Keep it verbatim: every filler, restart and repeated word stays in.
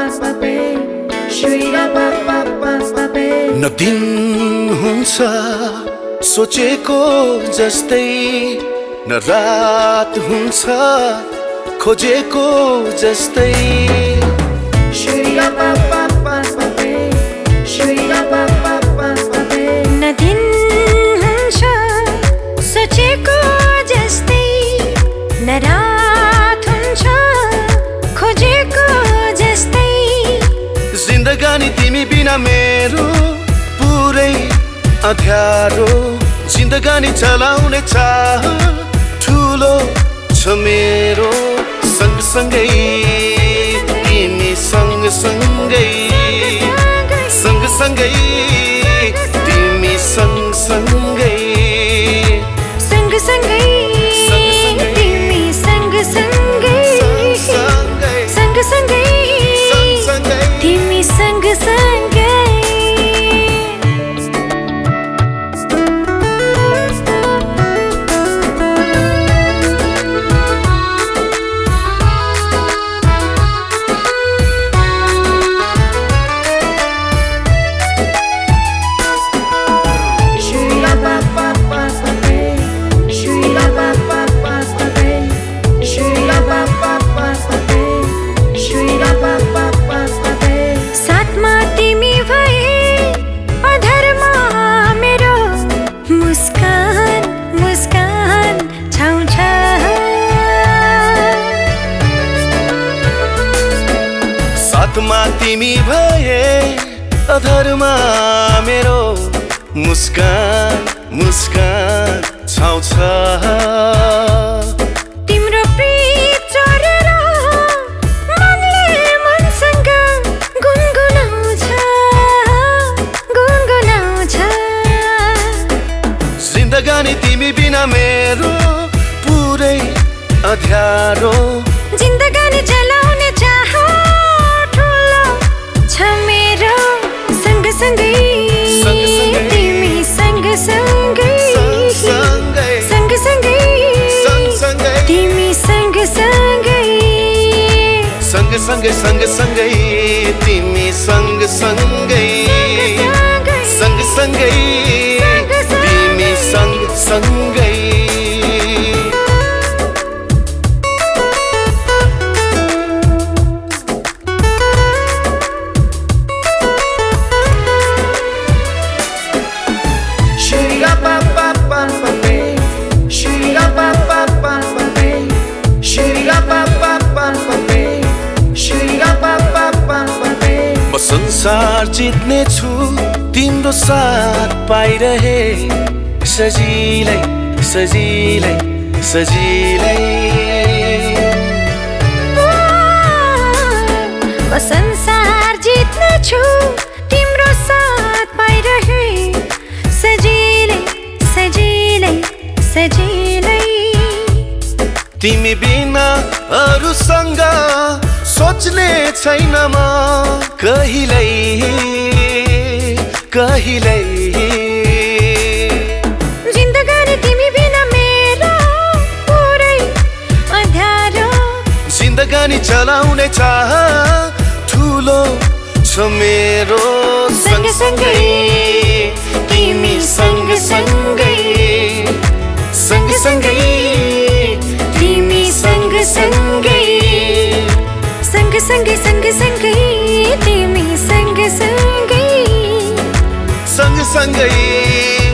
न दिन हुन्छ सोचेको जस्तै न रात हुन्छ खोजेको जस्तै न दिन हुन्छ सोचेको जस्तै न रात हुन्छ खोजेको जस्तै जिन्दगानी तिमी बिना मेरो पुरै अँध्यारो जिन्दगानी चलाउने चाह ठुलो छ मेरो सँगसँगै तिमी सँगसँगै सँगसँगै तिमी सँगसँगै सँगसँगै तिमी सँगसँगै सँगसँगै तिमी सँगसँगै साथमा तिमी भए अधरमा मेरो मुस्कान मुस्कान छाउँछ तिम्रो प्रीत चोरेर मनले मनसँग गुनगुनाउँछ गुनगुनाउँछ जिन्दगानी तिमी बिना मेरो पुरै अँध्यारो जिन्दगानी चलाउने चाह मेरो सँगसँगै तिमी सँगसँगै सँगसँगै तिमी सँगसँगै सँगसँगै सँगसँगै तिमी सँगसँगै सँगसँगै तिमी सँगसँगै संसार जित्ने छु तिम्रो साथ पाइरहे सजिलै सजिलै सजिलै म संसार जित्ने छु तिम्रो साथ पाइरहे सजिलै सजिलै सजिलै तिमी बिना अरूसँग सोच्ने छैन म कहिल्यै कहिल्यै जिन्दगानी तिमी बिना मेरो पुरै अँध्यारो जिन्दगानी चलाउने चाह ठुलो छ मेरो सँगसँगै तिमी सँगसँगै सँगसँगै तिमी सँगसँगै सँगसँगै सँगसँगै तिमी सँगसँगै सँगसँगै